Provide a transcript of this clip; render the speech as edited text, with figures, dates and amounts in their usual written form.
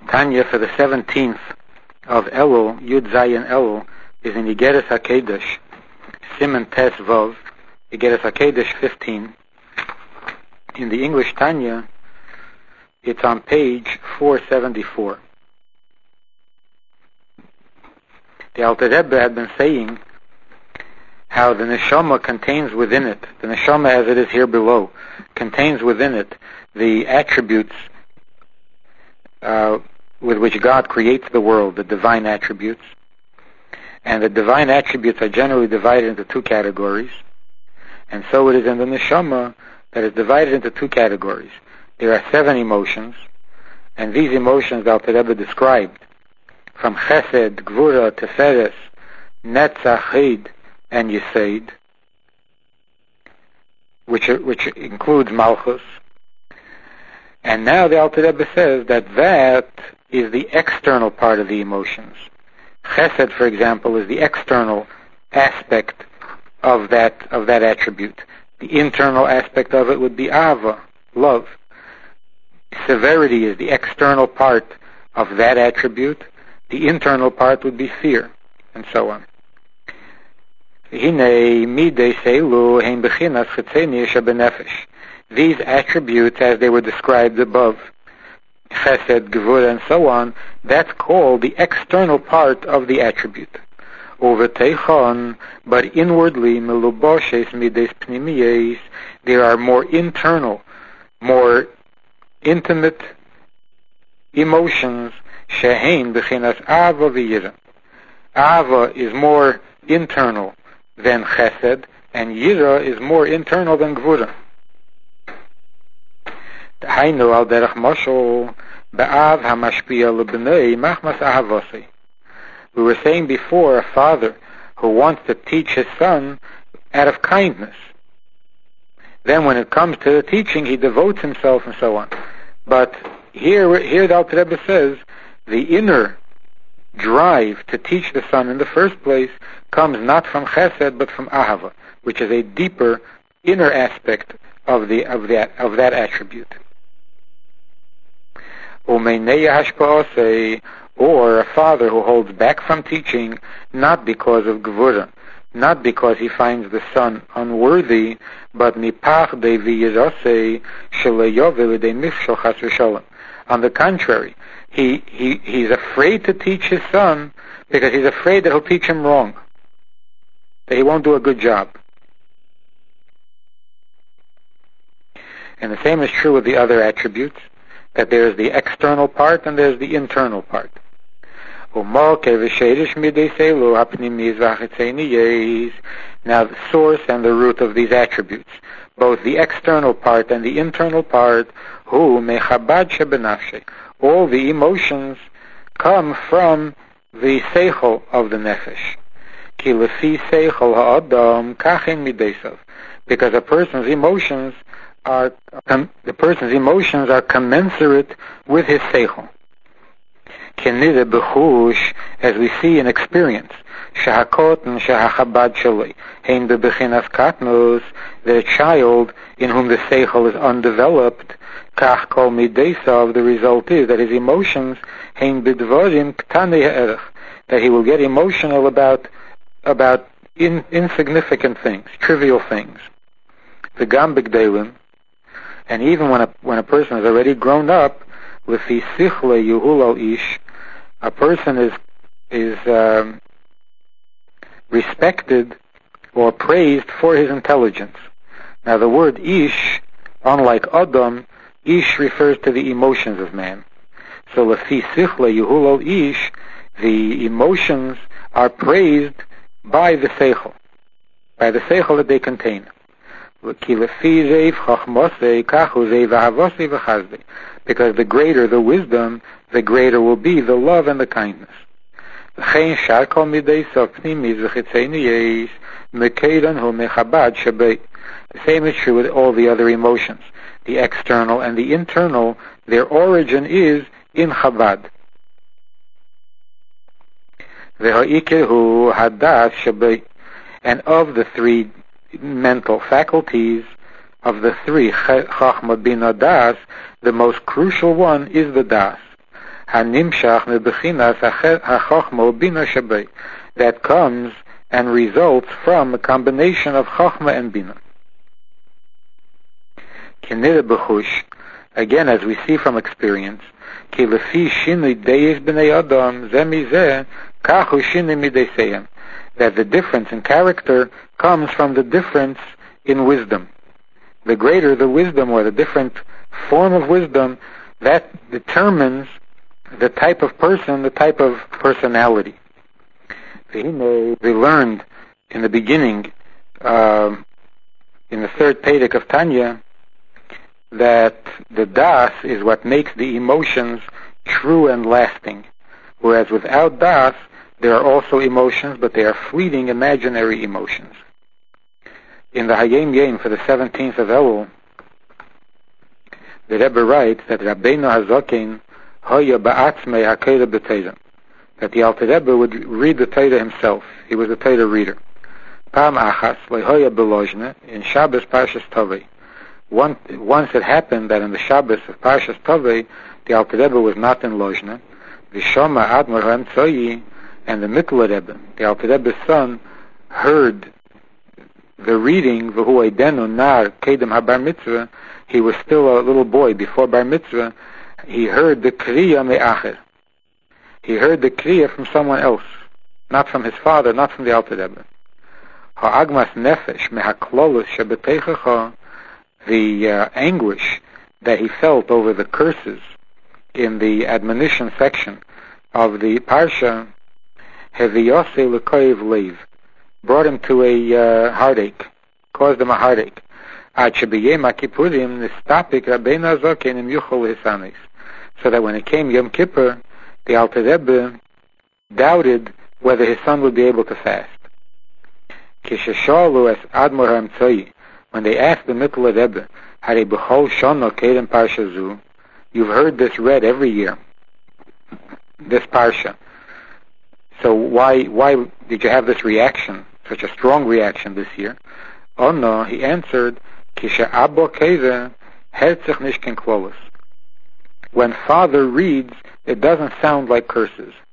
Tanya for the 17th of Elul, Yud Zayin Elul, is in Igeres HaKedesh, Siman Tes Vov, Igeres HaKedesh 15. In the English Tanya, it's on page 474. The Alter Rebbe had been saying how the neshama contains within it, the neshama as it is here below, contains within it the attributes with which God creates the world, the divine attributes. And the divine attributes are generally divided into two categories. And so it is in the neshama that is divided into two categories. There are 7 emotions, and these emotions the Alter Rebbe described, from Chesed, Gvura, Teferes, Netzach, Heid, and Yesed, which includes Malchus. And now the Alter Rebbe says that is the external part of the emotions. Chesed, for example, is the external aspect of that attribute. The internal aspect of it would be Ava, love. Severity is the external part of that attribute. The internal part would be fear, and so on. These attributes, as they were described above, Chesed, Gevurah, and so on, that's called the external part of the attribute. But inwardly, there are more internal, more intimate emotions. Ava is more internal than Chesed, and Yira is more internal than Gvura. We were saying before, a father who wants to teach his son out of kindness. Then when it comes to the teaching, he devotes himself and so on. But here the Alter Rebbe says, the inner drive to teach the son in the first place comes not from Chesed but from Ahava, which is a deeper inner aspect of that attribute. Or a father who holds back from teaching, not because of Gevurah, not because he finds the son unworthy, but mipach devi shele. On the contrary, he's afraid to teach his son because he's afraid that he'll teach him wrong, that he won't do a good job. And the same is true with the other attributes, that there's the external part and there's the internal part. Now the source and the root of these attributes, both the external part and the internal part, all the emotions come from the seichel of the nefesh. Because a person's emotions are commensurate with his seichel. As we see in experience, the child in whom the seichel is undeveloped, the result is that his emotions, that he will get emotional about insignificant things, trivial things. The gambik, and even when a person is already grown up, a person is respected or praised for his intelligence. Now the word ish, unlike Adam, ish refers to the emotions of man. So lefi sichle yehulal ish, the emotions are praised by the seichel that they contain. Because the greater the wisdom, the greater will be the love and the kindness. The same is true with all the other emotions. The external and the internal, their origin is in Chabad. And of the 3 mental faculties, of the 3, Chachma, Bina, Das, the most crucial one is the Das. hanimshach mebechinas hachachma ubina shabei, that comes and results from a combination of chachma and bina. Kinire bechush, again, as we see from experience, ki lefi shinui deis b'nei adam ze mizeh kachu shinui mideiseim, that the difference in character comes from the difference in wisdom. The greater the wisdom, or the different form of wisdom, that determines the type of person, the type of personality. We learned in the beginning, in the third Pedic of Tanya, that the das is what makes the emotions true and lasting. Whereas without das, there are also emotions, but they are fleeting, imaginary emotions. In the Hayom Yom for the 17th of Elul, the Rebbe writes that Rabbeinu Hazaken hoya ba'atzmei haKeira b'Teira, that the Alter Rebbe would read the Torah himself. He was a Torah reader. Pam achas lehoya belojne in Shabbos Parshas Tovei. Once it happened that in the Shabbos of Parshas Tovei, the Alter Rebbe was not in Lojne. V'shoma Admor HaEmtzoyi, and the Mittler Rebbe, the Alter Rebbe's son, heard the reading, V'hu Eidenu Nar Kedem HaBar Mitzvah. He was still a little boy before Bar Mitzvah. He heard the Kriya Me'acher. He heard the Kriya from someone else, not from his father, not from the Alter Rebbe. Ha'agmas Nefesh Me'haklolus Shebeteichecha, the anguish that he felt over the curses in the admonition section of the Parsha, Heviyose L'koyev Leiv, brought him to a heartache, caused him a heartache. Ad shebiyem HaKippurim nistapik Rabbeinu Hazaken im yuchol hisanis. So that when it came Yom Kippur, the Alter Rebbe doubted whether his son would be able to fast. Kisheshalu es Admor HaEmtzoyi, when they asked the Mittler Rebbe, Hare b'chol shana kedem parsha zu, you've heard this read every year, this parsha. So why did you have this reaction, such a strong reaction this year? Oh no, he answered, Kisha abo keze herzich nishken klolos. When father reads, it doesn't sound like curses.